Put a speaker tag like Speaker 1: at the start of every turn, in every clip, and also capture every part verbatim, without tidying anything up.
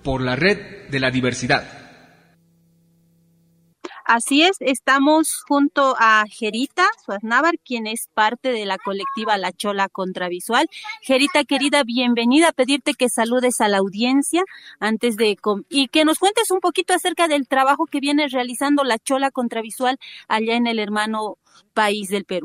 Speaker 1: por la red de la diversidad.
Speaker 2: Así es, estamos junto a Gerita Suaznávar, quien es parte de la colectiva La Chola Contravisual. Gerita, querida, bienvenida, a pedirte que saludes a la audiencia antes de y que nos cuentes un poquito acerca del trabajo que viene realizando La Chola Contravisual allá en el hermano país del Perú.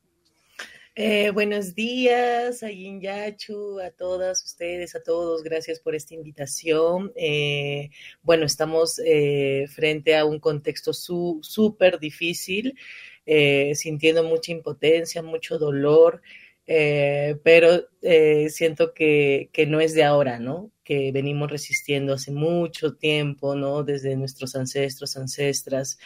Speaker 3: Eh, buenos días, Ayin Yachu, a todas ustedes, a todos, gracias por esta invitación. Eh, bueno, estamos eh, frente a un contexto súper difícil, eh, sintiendo mucha impotencia, mucho dolor, eh, pero eh, siento que, que no es de ahora, ¿no? Que venimos resistiendo hace mucho tiempo, ¿no? Desde nuestros ancestros, ancestras.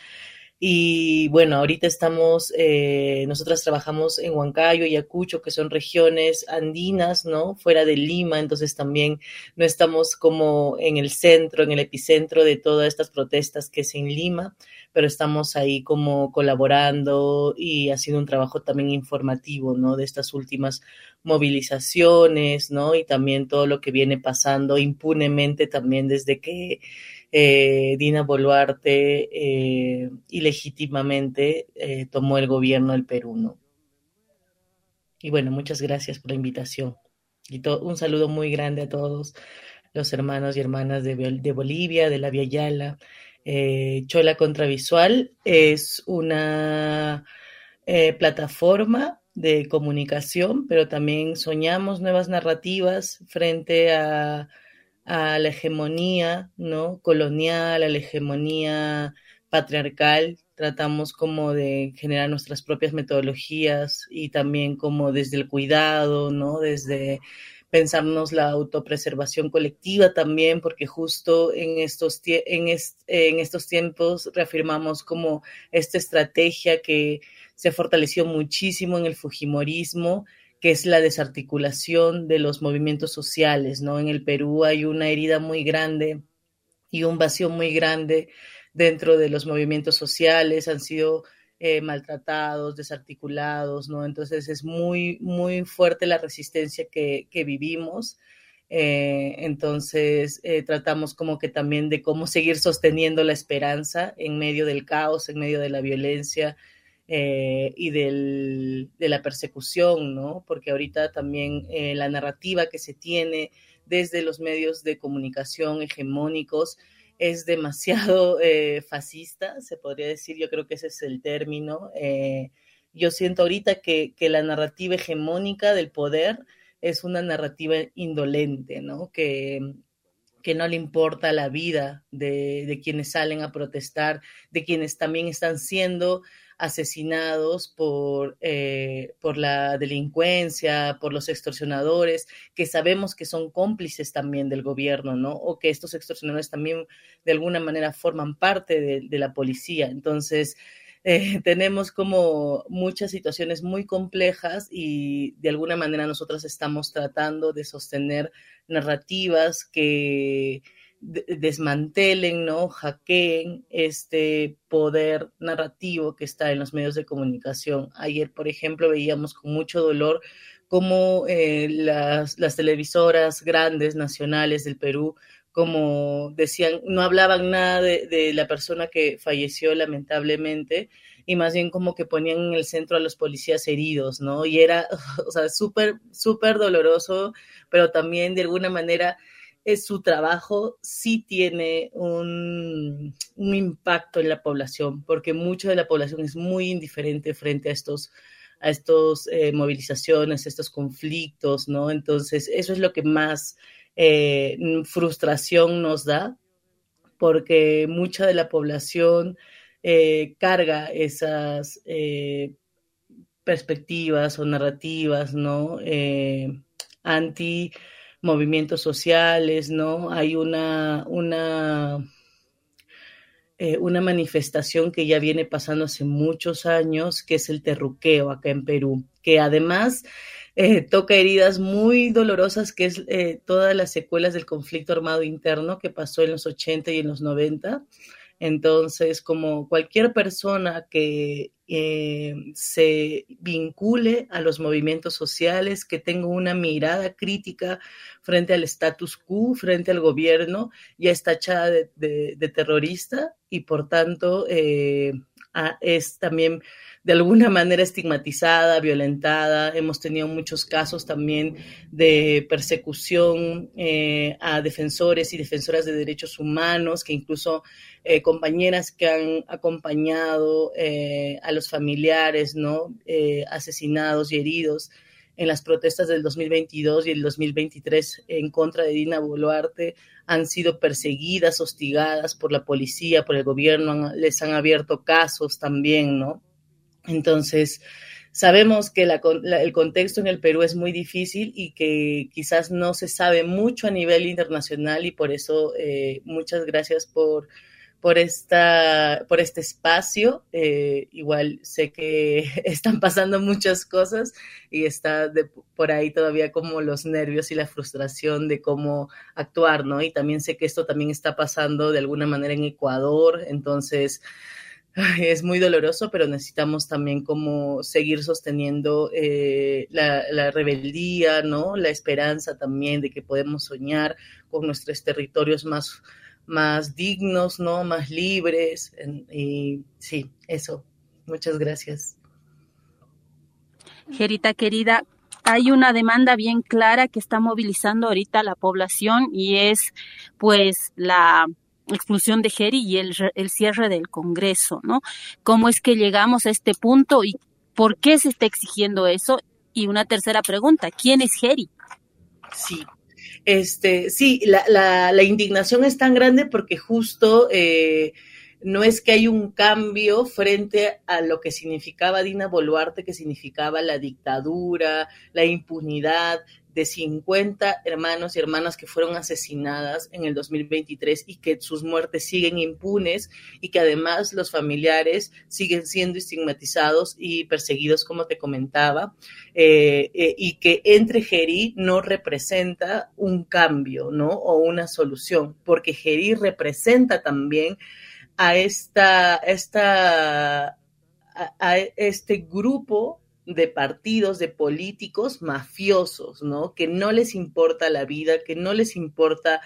Speaker 3: Y bueno, ahorita estamos, eh, nosotras trabajamos en Huancayo y Ayacucho, que son regiones andinas, ¿no? Fuera de Lima, entonces también no estamos como en el centro, en el epicentro de todas estas protestas que es en Lima, pero estamos ahí como colaborando y haciendo un trabajo también informativo, ¿no? De estas últimas movilizaciones, ¿no? Y también todo lo que viene pasando impunemente también desde que Eh, Dina Boluarte eh, ilegítimamente eh, tomó el gobierno del Perú, ¿no? Y bueno, muchas gracias por la invitación. Y to- un saludo muy grande a todos los hermanos y hermanas de, de Bolivia, de la Via Yala. Eh, Chola Contravisual es una eh, plataforma de comunicación, pero también soñamos nuevas narrativas frente a a la hegemonía, ¿no? Colonial, a la hegemonía patriarcal. Tratamos como de generar nuestras propias metodologías y también como desde el cuidado, ¿no? Desde pensarnos la autopreservación colectiva también, porque justo en estos, en, est en estos tiempos reafirmamos como esta estrategia que se fortaleció muchísimo en el fujimorismo, que es la desarticulación de los movimientos sociales, ¿no? En el Perú hay una herida muy grande y un vacío muy grande dentro de los movimientos sociales, han sido eh, maltratados, desarticulados, ¿no? Entonces es muy, muy fuerte la resistencia que, que vivimos. Eh, entonces eh, tratamos como que también de cómo seguir sosteniendo la esperanza en medio del caos, en medio de la violencia, Eh, y del, de la persecución, ¿no? Porque ahorita también eh, la narrativa que se tiene desde los medios de comunicación hegemónicos es demasiado eh, fascista, se podría decir, yo creo que ese es el término. Eh, yo siento ahorita que, que la narrativa hegemónica del poder es una narrativa indolente, ¿no? Que, que no le importa la vida de, de quienes salen a protestar, de quienes también están siendo asesinados por, eh, por la delincuencia, por los extorsionadores, que sabemos que son cómplices también del gobierno, ¿no? O que estos extorsionadores también de alguna manera forman parte de, de la policía. Entonces, eh, tenemos como muchas situaciones muy complejas y de alguna manera nosotros estamos tratando de sostener narrativas que desmantelen, ¿no? Hackeen este poder narrativo que está en los medios de comunicación. Ayer, por ejemplo, veíamos con mucho dolor cómo eh, las, las televisoras grandes nacionales del Perú, como decían, no hablaban nada de, de la persona que falleció lamentablemente, y más bien como que ponían en el centro a los policías heridos, ¿no? Y era, o sea, súper, súper doloroso, pero también de alguna manera es su trabajo sí tiene un, un impacto en la población, porque mucha de la población es muy indiferente frente a estos a estos eh, movilizaciones, estos conflictos, ¿no? Entonces, eso es lo que más eh, frustración nos da, porque mucha de la población eh, carga esas eh, perspectivas o narrativas, ¿no? Eh, anti movimientos sociales, ¿no? Hay una, una, eh, una manifestación que ya viene pasando hace muchos años, que es el terruqueo acá en Perú, que además eh, toca heridas muy dolorosas, que es eh, todas las secuelas del conflicto armado interno que pasó en los ochenta y en los noventa. Entonces, como cualquier persona que eh, se vincule a los movimientos sociales, que tenga una mirada crítica frente al status quo, frente al gobierno, ya está tachada de, de, de terrorista y por tanto eh, es también de alguna manera estigmatizada, violentada. Hemos tenido muchos casos también de persecución eh, a defensores y defensoras de derechos humanos, que incluso eh, compañeras que han acompañado eh, a los familiares, ¿no? Eh, asesinados y heridos en las protestas del dos mil veintidós y el dos mil veintitrés en contra de Dina Boluarte, han sido perseguidas, hostigadas por la policía, por el gobierno, han, les han abierto casos también, ¿no? Entonces, sabemos que la, la, el contexto en el Perú es muy difícil y que quizás no se sabe mucho a nivel internacional, y por eso eh, muchas gracias por, por, esta, por este espacio. Eh, igual sé que están pasando muchas cosas y está de, por ahí todavía como los nervios y la frustración de cómo actuar, ¿no? Y también sé que esto también está pasando de alguna manera en Ecuador, entonces es muy doloroso, pero necesitamos también como seguir sosteniendo eh, la, la rebeldía, ¿no? La esperanza también de que podemos soñar con nuestros territorios más, más dignos, ¿no? Más libres. Y sí, eso. Muchas gracias.
Speaker 2: Gerita querida, hay una demanda bien clara que está movilizando ahorita a la población y es pues la expulsión de Geri y el, el cierre del Congreso, ¿no? ¿Cómo es que llegamos a este punto y por qué se está exigiendo eso? Y una tercera pregunta, ¿quién es Geri?
Speaker 3: Sí, este, sí, la, la, la indignación es tan grande porque justo eh, no es que hay un cambio frente a lo que significaba Dina Boluarte, que significaba la dictadura, la impunidad de cincuenta hermanos y hermanas que fueron asesinadas en el dos mil veintitrés y que sus muertes siguen impunes y que además los familiares siguen siendo estigmatizados y perseguidos, como te comentaba, eh, eh, y que entre Geri no representa un cambio, ¿no? O una solución, porque Geri representa también a esta, esta a, a este grupo de partidos, de políticos mafiosos, ¿no? Que no les importa la vida, que no les importa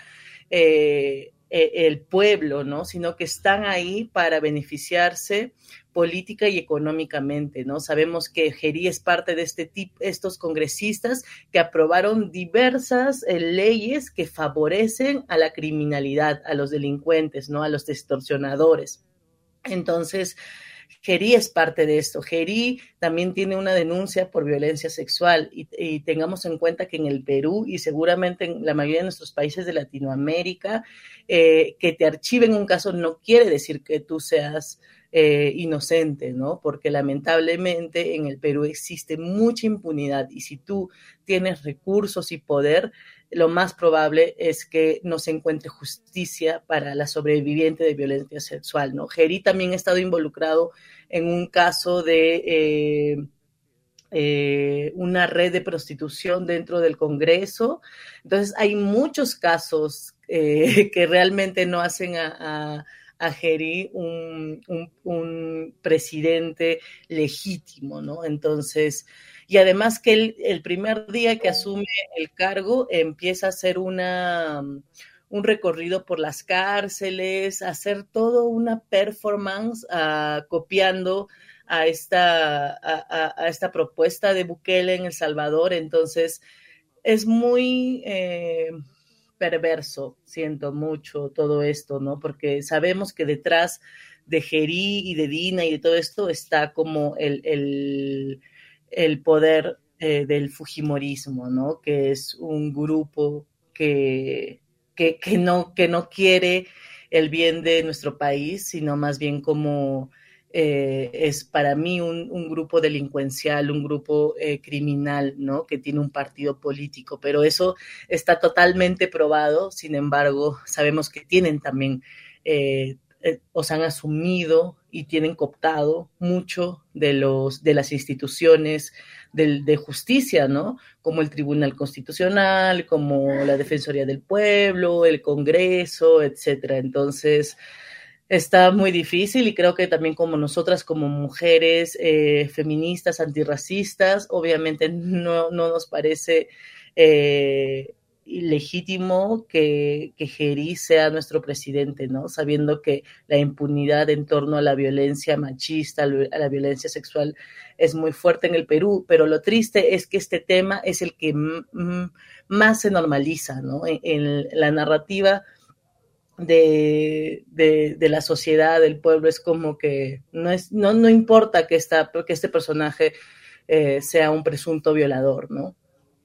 Speaker 3: eh, el pueblo, ¿no? Sino que están ahí para beneficiarse política y económicamente, ¿no? Sabemos que Geri es parte de este tipo, estos congresistas que aprobaron diversas eh, leyes que favorecen a la criminalidad, a los delincuentes, ¿no? A los extorsionadores. Entonces, Geri es parte de esto. Geri también tiene una denuncia por violencia sexual y, y tengamos en cuenta que en el Perú y seguramente en la mayoría de nuestros países de Latinoamérica, eh, que te archiven un caso no quiere decir que tú seas eh, inocente, ¿no? Porque lamentablemente en el Perú existe mucha impunidad y si tú tienes recursos y poder, lo más probable es que no se encuentre justicia para la sobreviviente de violencia sexual, ¿no? Geri también ha estado involucrado en un caso de eh, eh, una red de prostitución dentro del Congreso. Entonces, hay muchos casos eh, que realmente no hacen a, a, a Geri un, un, un presidente legítimo, ¿no? Entonces, y además que él, el primer día que asume el cargo empieza a hacer una, un recorrido por las cárceles, a hacer toda una performance uh, copiando a esta, a, a, a esta propuesta de Bukele en El Salvador. Entonces es muy eh, perverso, siento mucho todo esto, ¿no? Porque sabemos que detrás de Geri y de Dina y de todo esto está como el... el el poder eh, del fujimorismo, ¿no? Que es un grupo que, que, que, no, que no quiere el bien de nuestro país, sino más bien como eh, es para mí un, un grupo delincuencial, un grupo eh, criminal, ¿no? Que tiene un partido político, pero eso está totalmente probado. Sin embargo, sabemos que tienen también eh, eh, os han asumido y tienen cooptado mucho de, los, de las instituciones de, de justicia, ¿no? Como el Tribunal Constitucional, como la Defensoría del Pueblo, el Congreso, etcétera. Entonces, está muy difícil y creo que también como nosotras, como mujeres eh, feministas, antirracistas, obviamente no, no nos parece eh, ilegítimo que, que Geri sea nuestro presidente, ¿no? Sabiendo que la impunidad en torno a la violencia machista, a la violencia sexual es muy fuerte en el Perú, pero lo triste es que este tema es el que m- más se normaliza, ¿no? En, en la narrativa de, de, de la sociedad, del pueblo, es como que no, es, no, no importa que, esta, que este personaje eh, sea un presunto violador, ¿no?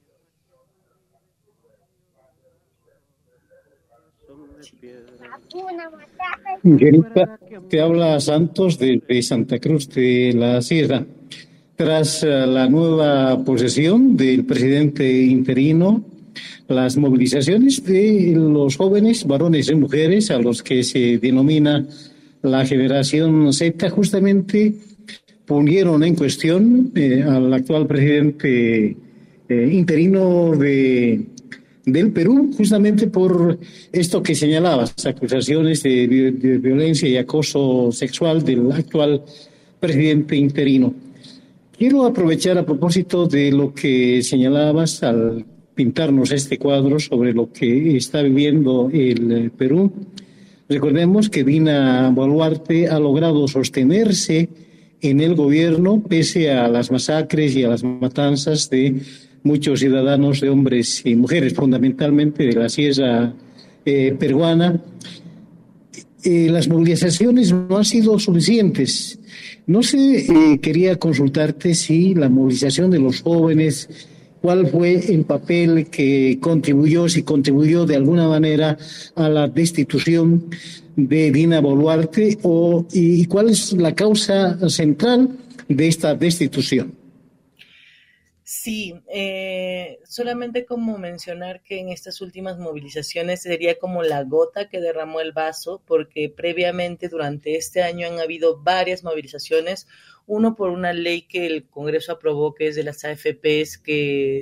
Speaker 4: Gerita, te habla Santos desde Santa Cruz de la Sierra. Tras uh, la nueva posesión del presidente interino, las movilizaciones de los jóvenes, varones y mujeres, a los que se denomina la generación Z, justamente pusieron en cuestión eh, al actual presidente eh, interino de, del Perú, justamente por esto que señalabas, acusaciones de, de, de violencia y acoso sexual del actual presidente interino. Quiero aprovechar a propósito de lo que señalabas al pintarnos este cuadro sobre lo que está viviendo el Perú. Recordemos que Dina Boluarte ha logrado sostenerse en el gobierno pese a las masacres y a las matanzas de muchos ciudadanos, de hombres y mujeres, fundamentalmente de la sierra eh, peruana. Eh, las movilizaciones no han sido suficientes. No sé, eh, quería consultarte si la movilización de los jóvenes, cuál fue el papel que contribuyó, si contribuyó de alguna manera a la destitución de Dina Boluarte, o, y cuál es la causa central de esta destitución.
Speaker 3: Sí, eh, solamente como mencionar que en estas últimas movilizaciones sería como la gota que derramó el vaso, porque previamente durante este año han habido varias movilizaciones, uno por una ley que el Congreso aprobó, que es de las A F Pes, que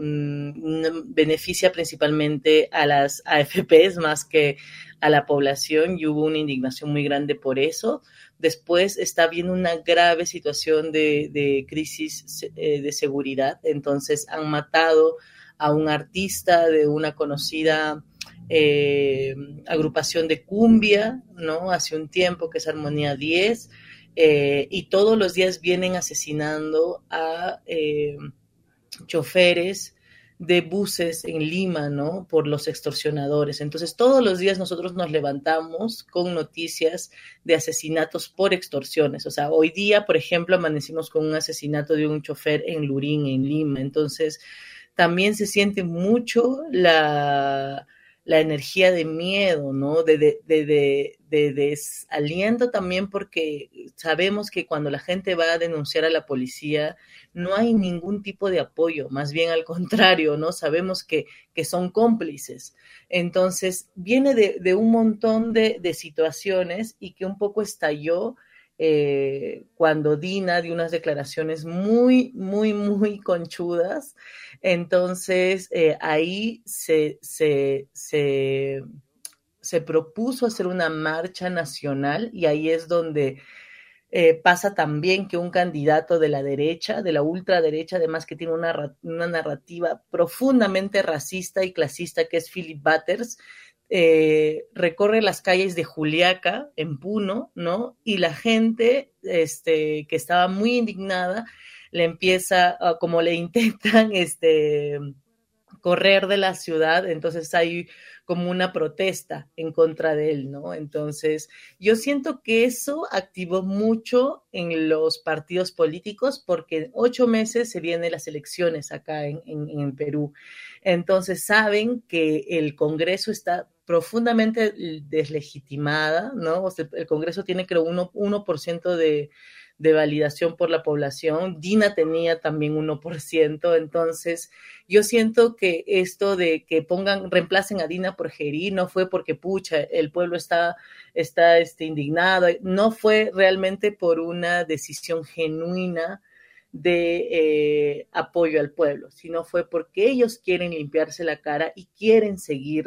Speaker 3: mmm, beneficia principalmente a las A F Pes más que a la población, y hubo una indignación muy grande por eso. Después está habiendo una grave situación de, de crisis eh, de seguridad, entonces han matado a un artista de una conocida eh, agrupación de cumbia, ¿no? Hace un tiempo, que es Armonía diez, eh, y todos los días vienen asesinando a eh, choferes de buses en Lima, ¿no? Por los extorsionadores. Entonces, todos los días nosotros nos levantamos con noticias de asesinatos por extorsiones. O sea, hoy día, por ejemplo, amanecimos con un asesinato de un chofer en Lurín, en Lima. Entonces, también se siente mucho la, la energía de miedo, ¿no? De, de, de, de, de desaliento también, porque sabemos que cuando la gente va a denunciar a la policía, no hay ningún tipo de apoyo, más bien al contrario, ¿no? Sabemos que, que son cómplices. Entonces, viene de, de un montón de, de situaciones, y que un poco estalló eh, cuando Dina dio unas declaraciones muy, muy, muy conchudas. Entonces, eh, ahí se, se, se, se propuso hacer una marcha nacional, y ahí es donde Eh, pasa también que un candidato de la derecha, de la ultraderecha, además que tiene una, una narrativa profundamente racista y clasista, que es Philip Butters, eh, recorre las calles de Juliaca, en Puno, ¿no? Y la gente este, que estaba muy indignada le empieza, uh, como le intentan este, correr de la ciudad, entonces hay como una protesta en contra de él, ¿no? Entonces, yo siento que eso activó mucho en los partidos políticos, porque en ocho meses se vienen las elecciones acá en, en, en Perú. Entonces, saben que el Congreso está profundamente deslegitimada, ¿no? O sea, el Congreso tiene, creo, uno, uno por ciento de, de validación por la población. Dina tenía también uno por ciento, entonces yo siento que esto de que pongan, reemplacen a Dina por Geri, no fue porque, pucha, el pueblo está, está este, indignado, no fue realmente por una decisión genuina de eh, apoyo al pueblo, sino fue porque ellos quieren limpiarse la cara y quieren seguir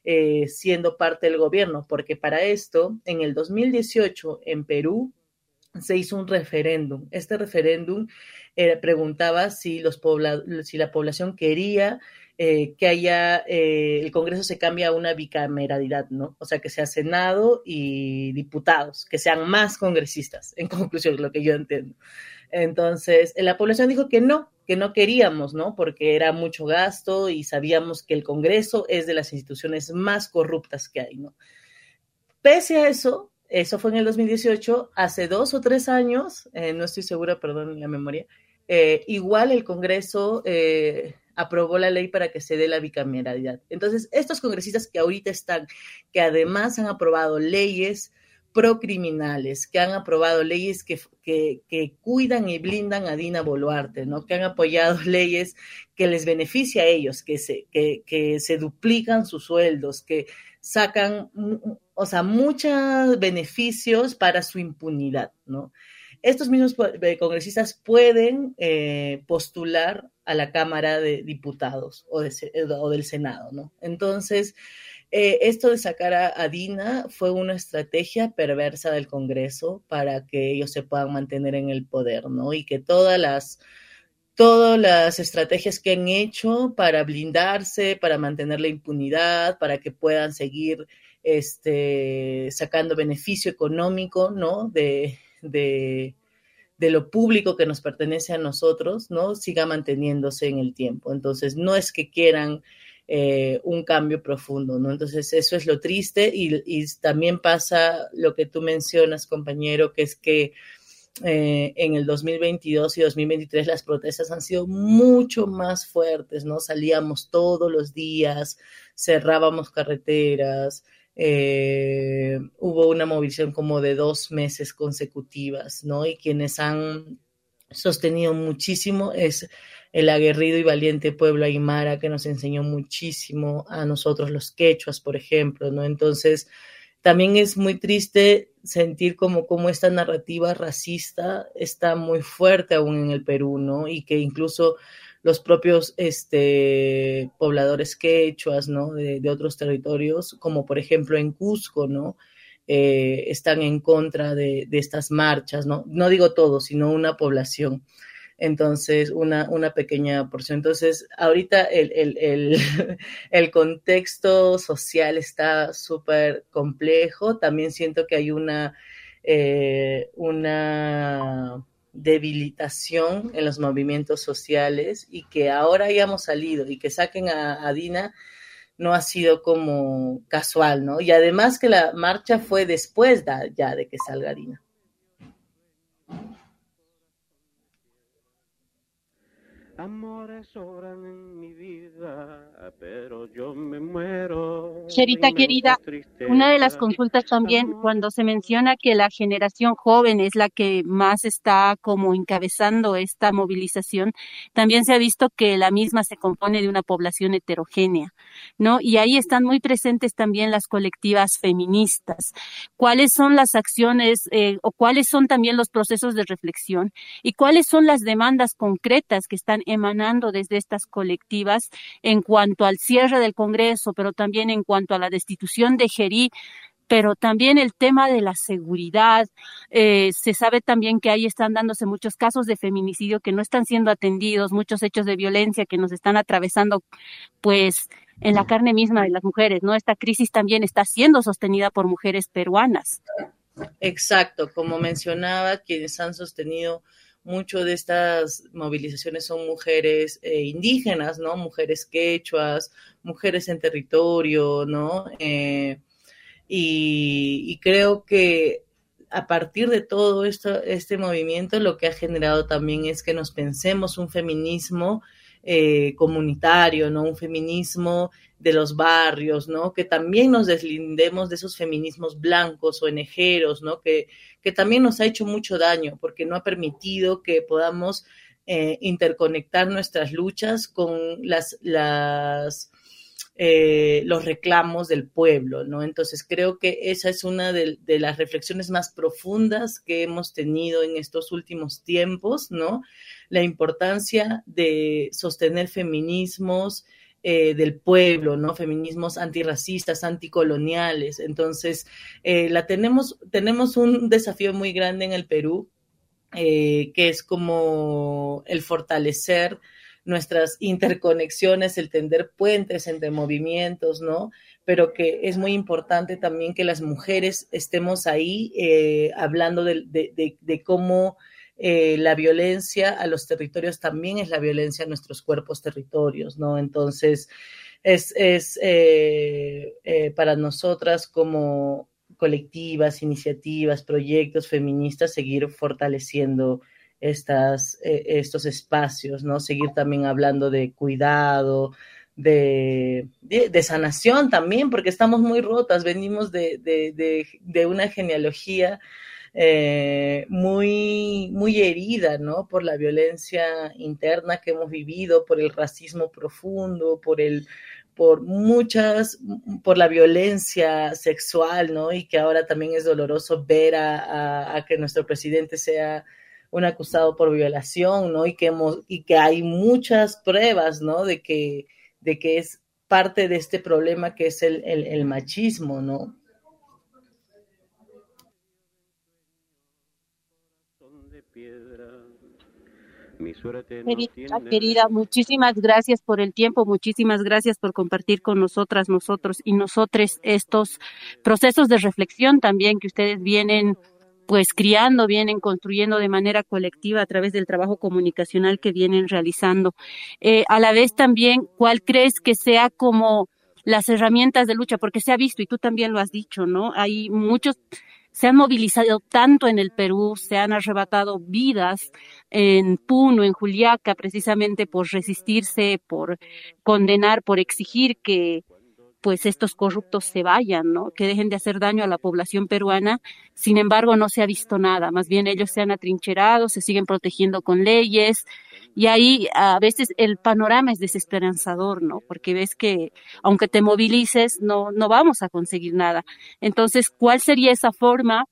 Speaker 3: eh, siendo parte del gobierno, porque para esto, en el dos mil dieciocho, en Perú, se hizo un referéndum. Este referéndum eh, preguntaba si, los pobla- si la población quería eh, que haya, eh, el Congreso se cambie a una bicameralidad, ¿no? O sea, que sea Senado y diputados, que sean más congresistas, en conclusión, lo que yo entiendo. Entonces, la población dijo que no, que no queríamos, ¿no? Porque era mucho gasto y sabíamos que el Congreso es de las instituciones más corruptas que hay, ¿no? Pese a eso, eso fue en el dos mil dieciocho, hace dos o tres años, eh, no estoy segura, perdón la memoria, eh, igual el Congreso eh, aprobó la ley para que se dé la bicameralidad. Entonces, estos congresistas que ahorita están, que además han aprobado leyes procriminales, que han aprobado leyes que, que, que cuidan y blindan a Dina Boluarte, ¿no? Que han apoyado leyes que les beneficia a ellos, que se, que, que se duplican sus sueldos, que sacan, o sea, muchos beneficios para su impunidad, ¿no? Estos mismos congresistas pueden eh, postular a la Cámara de Diputados o, de, o del Senado, ¿no? Entonces, eh, esto de sacar a, a Dina fue una estrategia perversa del Congreso para que ellos se puedan mantener en el poder, ¿no? Y que todas las todas las estrategias que han hecho para blindarse, para mantener la impunidad, para que puedan seguir este, sacando beneficio económico, ¿no? De, de, de lo público que nos pertenece a nosotros, ¿no? Siga manteniéndose en el tiempo. Entonces, no es que quieran eh, un cambio profundo, ¿no? Entonces, eso es lo triste y, y también pasa lo que tú mencionas, compañero, que es que Eh, en el dos mil veintidós y dos mil veintitrés las protestas han sido mucho más fuertes, ¿no? Salíamos todos los días, cerrábamos carreteras, eh, hubo una movilización como de dos meses consecutivas, ¿no? Y quienes han sostenido muchísimo es el aguerrido y valiente pueblo aymara que nos enseñó muchísimo a nosotros los quechuas, por ejemplo, ¿no? Entonces, también es muy triste sentir como, como esta narrativa racista está muy fuerte aún en el Perú, ¿no? Y que incluso los propios este, pobladores quechuas, ¿no? De, de otros territorios, como por ejemplo en Cusco, ¿no? Eh, están en contra de, de estas marchas, ¿no? No digo todos, sino una población. Entonces, una, una pequeña porción. Entonces, ahorita el, el, el, el contexto social está súper complejo. También siento que hay una, eh, una debilitación en los movimientos sociales y que ahora hayamos salido y que saquen a, a Dina no ha sido como casual, ¿no? Y además que la marcha fue después de, ya de que salga Dina.
Speaker 5: Amores sobran en mi vida, pero yo me muero.
Speaker 2: Cherita querida, una de las consultas también cuando se menciona que la generación joven es la que más está como encabezando esta movilización, también se ha visto que la misma se compone de una población heterogénea, ¿no? Y ahí están muy presentes también las colectivas feministas. ¿Cuáles son las acciones eh, o cuáles son también los procesos de reflexión y cuáles son las demandas concretas que están emanando desde estas colectivas en cuanto al cierre del Congreso, pero también en cuanto a la destitución de Gerí, pero también el tema de la seguridad? Eh, se sabe también que ahí están dándose muchos casos de feminicidio que no están siendo atendidos, muchos hechos de violencia que nos están atravesando, pues, en la carne misma de las mujeres, ¿no? Esta crisis también está siendo sostenida por mujeres peruanas.
Speaker 3: Exacto, como mencionaba, quienes han sostenido mucho de estas movilizaciones son mujeres eh, indígenas, ¿no? Mujeres quechuas, mujeres en territorio, ¿no? Eh, y, y creo que a partir de todo esto, este movimiento, lo que ha generado también es que nos pensemos un feminismo eh, comunitario, ¿no? Un feminismo de los barrios, ¿no? Que también nos deslindemos de esos feminismos blancos o enejeros, ¿no? Que, que también nos ha hecho mucho daño porque no ha permitido que podamos eh, interconectar nuestras luchas con las, las eh, los reclamos del pueblo, ¿no? Entonces creo que esa es una de, de las reflexiones más profundas que hemos tenido en estos últimos tiempos, ¿no? La importancia de sostener feminismos eh, del pueblo, ¿no? Feminismos antirracistas, anticoloniales. Entonces, eh, la tenemos, tenemos un desafío muy grande en el Perú, eh, que es como el fortalecer nuestras interconexiones, el tender puentes entre movimientos, ¿no? Pero que es muy importante también que las mujeres estemos ahí eh, hablando de, de, de, de cómo eh, la violencia a los territorios también es la violencia a nuestros cuerpos territorios, ¿no? Entonces, es, es eh, eh, para nosotras como colectivas, iniciativas, proyectos feministas, seguir fortaleciendo estas, eh, estos espacios, ¿no? Seguir también hablando de cuidado, de, de, de sanación también, porque estamos muy rotas, venimos de, de, de, de una genealogía eh, muy, muy herida, ¿no? Por la violencia interna que hemos vivido, por el racismo profundo, por el por muchas, por la violencia sexual, ¿no? Y que ahora también es doloroso ver a, a, a que nuestro presidente sea un acusado por violación, ¿no? Y que hemos, y que hay muchas pruebas, ¿no? De que, de que es parte de este problema que es el, el, el machismo, ¿no?
Speaker 2: Querida, querida, muchísimas gracias por el tiempo, muchísimas gracias por compartir con nosotras, nosotros y nosotres estos procesos de reflexión también que ustedes vienen pues criando, vienen construyendo de manera colectiva a través del trabajo comunicacional que vienen realizando. Eh, a la vez también, ¿cuál crees que sea como las herramientas de lucha? Porque se ha visto, y tú también lo has dicho, ¿no? Hay muchos, se han movilizado tanto en el Perú, se han arrebatado vidas en Puno, en Juliaca, precisamente por resistirse, por condenar, por exigir que pues estos corruptos se vayan, ¿no? Que dejen de hacer daño a la población peruana. Sin embargo, no se ha visto nada. Más bien ellos se han atrincherado, se siguen protegiendo con leyes. Y ahí a veces el panorama es desesperanzador, ¿no? Porque ves que aunque te movilices, no, no vamos a conseguir nada. Entonces, ¿cuál sería esa forma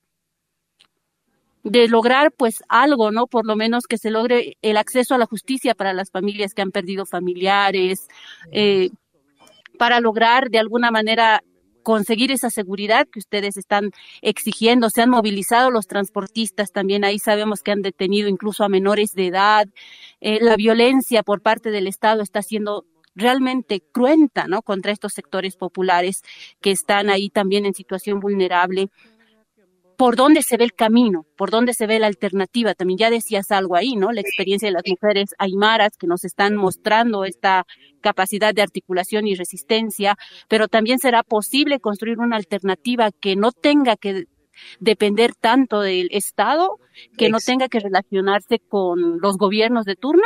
Speaker 2: de lograr pues algo, ¿no? Por lo menos que se logre el acceso a la justicia para las familias que han perdido familiares, eh, para lograr de alguna manera conseguir esa seguridad que ustedes están exigiendo? Se han movilizado los transportistas también, ahí sabemos que han detenido incluso a menores de edad. Eh, la violencia por parte del Estado está siendo realmente cruenta, ¿no? Contra estos sectores populares que están ahí también en situación vulnerable. ¿Por dónde se ve el camino? ¿Por dónde se ve la alternativa? También ya decías algo ahí, ¿no? La experiencia de las mujeres aymaras que nos están mostrando esta capacidad de articulación y resistencia, pero también será posible construir una alternativa que no tenga que depender tanto del Estado, que no tenga que relacionarse con los gobiernos de turno.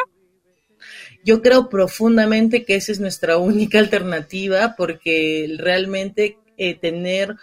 Speaker 3: Yo creo profundamente que esa es nuestra única alternativa, porque realmente eh, tener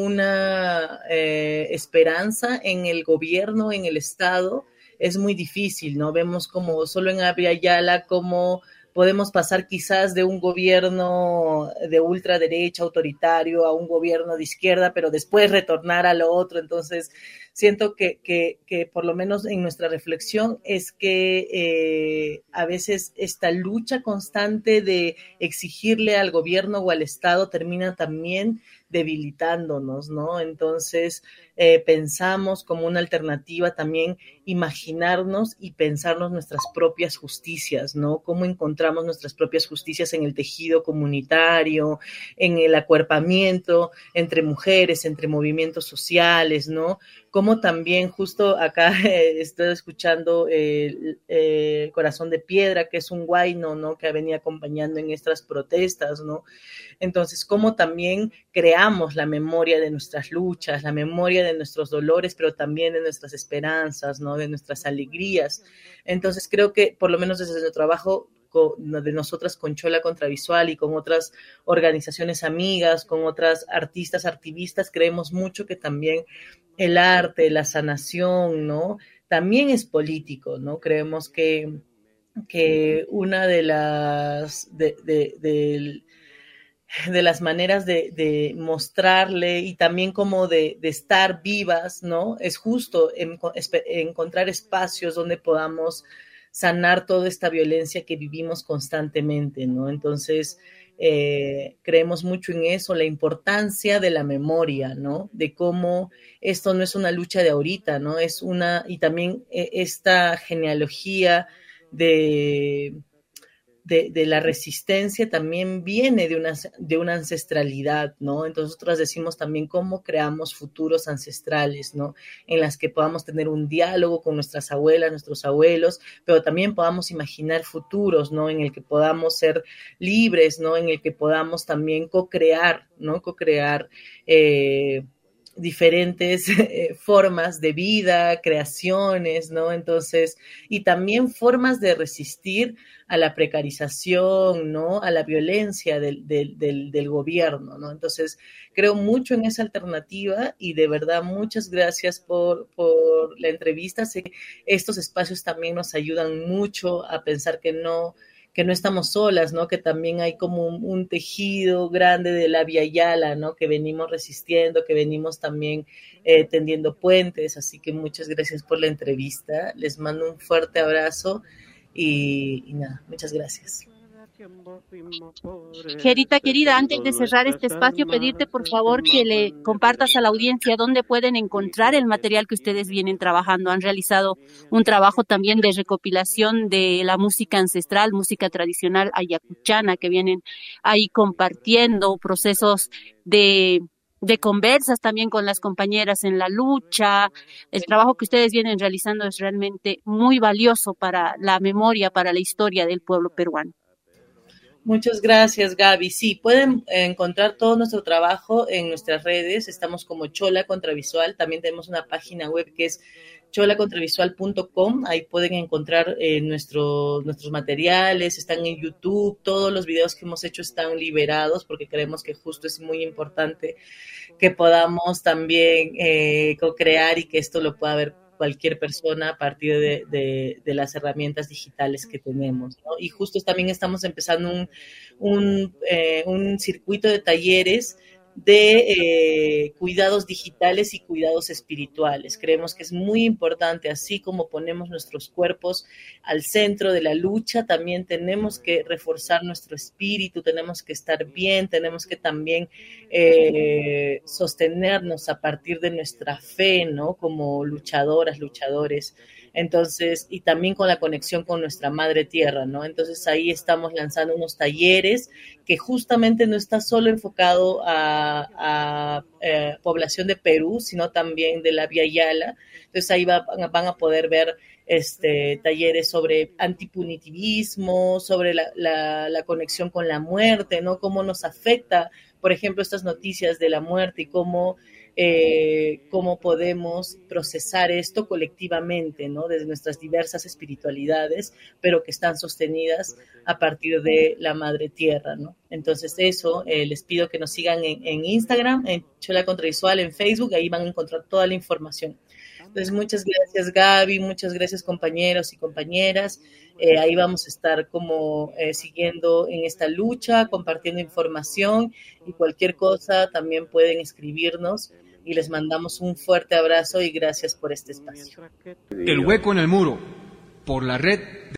Speaker 3: una eh, esperanza en el gobierno, en el Estado, es muy difícil, ¿no? Vemos como solo en Abya Yala cómo podemos pasar quizás de un gobierno de ultraderecha autoritario a un gobierno de izquierda, pero después retornar a lo otro. Entonces, siento que, que, que por lo menos en nuestra reflexión es que eh, a veces esta lucha constante de exigirle al gobierno o al Estado termina también debilitándonos, ¿no? Entonces, eh, pensamos como una alternativa también imaginarnos y pensarnos nuestras propias justicias, ¿no? Cómo encontramos nuestras propias justicias en el tejido comunitario, en el acuerpamiento entre mujeres, entre movimientos sociales, ¿no? Como también justo acá eh, estoy escuchando eh, eh, Corazón de Piedra, que es un huayno, ¿no? Que ha venido acompañando en estas protestas, ¿no? Entonces, cómo también creamos la memoria de nuestras luchas, la memoria de nuestros dolores, pero también de nuestras esperanzas, ¿no? De nuestras alegrías. Entonces, creo que por lo menos desde el trabajo de nosotras con Chola Contravisual y con otras organizaciones amigas, con otras artistas, activistas, creemos mucho que también el arte, la sanación, ¿no? También es político, ¿no? Creemos que, que una de las de, de, de, de las maneras de, de mostrarle y también como de, de estar vivas, ¿no? Es justo en, en, encontrar espacios donde podamos sanar toda esta violencia que vivimos constantemente, ¿no? Entonces, eh, creemos mucho en eso, la importancia de la memoria, ¿no? De cómo esto no es una lucha de ahorita, ¿no? Es una, y también eh, esta genealogía de de, de la resistencia también viene de una, de una ancestralidad, ¿no? Entonces nosotros decimos también cómo creamos futuros ancestrales, ¿no? En las que podamos tener un diálogo con nuestras abuelas, nuestros abuelos, pero también podamos imaginar futuros, ¿no? En el que podamos ser libres, ¿no? En el que podamos también co-crear, ¿no? Co-crear eh, diferentes eh, formas de vida, creaciones, ¿no? Entonces, y también formas de resistir a la precarización, ¿no? A la violencia del, del, del, del gobierno, ¿no? Entonces, creo mucho en esa alternativa y de verdad muchas gracias por, por la entrevista. Sé que estos espacios también nos ayudan mucho a pensar que no que no estamos solas, ¿no? Que también hay como un, un tejido grande de la Via Yala, ¿no? Que venimos resistiendo, que venimos también eh, tendiendo puentes, así que muchas gracias por la entrevista, les mando un fuerte abrazo y, y nada, muchas gracias.
Speaker 2: Gerita querida, antes de cerrar este espacio, pedirte por favor que le compartas a la audiencia dónde pueden encontrar el material que ustedes vienen trabajando. Han realizado un trabajo también de recopilación de la música ancestral, música tradicional ayacuchana, que vienen ahí compartiendo procesos de de conversas también con las compañeras en la lucha. El trabajo que ustedes vienen realizando es realmente muy valioso para la memoria, para la historia del pueblo peruano.
Speaker 3: Muchas gracias, Gaby. Sí, pueden encontrar todo nuestro trabajo en nuestras redes. Estamos como Chola Contravisual. También tenemos una página web que es chola contravisual punto com. Ahí pueden encontrar eh, nuestro, nuestros materiales. Están en YouTube. Todos los videos que hemos hecho están liberados porque creemos que justo es muy importante que podamos también eh, co-crear y que esto lo pueda ver cualquier persona a partir de, de, de las herramientas digitales que tenemos, ¿no? Y justo también estamos empezando un, un, eh, un circuito de talleres de eh, cuidados digitales y cuidados espirituales. Creemos que es muy importante, así como ponemos nuestros cuerpos al centro de la lucha, también tenemos que reforzar nuestro espíritu, tenemos que estar bien, tenemos que también eh, sostenernos a partir de nuestra fe, ¿no? Como luchadoras, luchadores. Entonces, y también con la conexión con nuestra madre tierra, ¿no? Entonces ahí estamos lanzando unos talleres que justamente no está solo enfocado a, a eh, población de Perú, sino también de la Via Yala. Entonces ahí va, van a poder ver este, talleres sobre antipunitivismo, sobre la, la, la conexión con la muerte, ¿no? Cómo nos afecta, por ejemplo, estas noticias de la muerte y cómo Eh, cómo podemos procesar esto colectivamente, ¿no? Desde nuestras diversas espiritualidades, pero que están sostenidas a partir de la Madre Tierra, ¿no? Entonces eso, eh, les pido que nos sigan en, en Instagram, en Chola Contravisual, en Facebook, ahí van a encontrar toda la información. Entonces, muchas gracias, Gaby, muchas gracias, compañeros y compañeras. Eh, ahí vamos a estar como eh, siguiendo en esta lucha, compartiendo información y cualquier cosa también pueden escribirnos y les mandamos un fuerte abrazo y gracias por este espacio.
Speaker 1: El hueco en el muro, por la red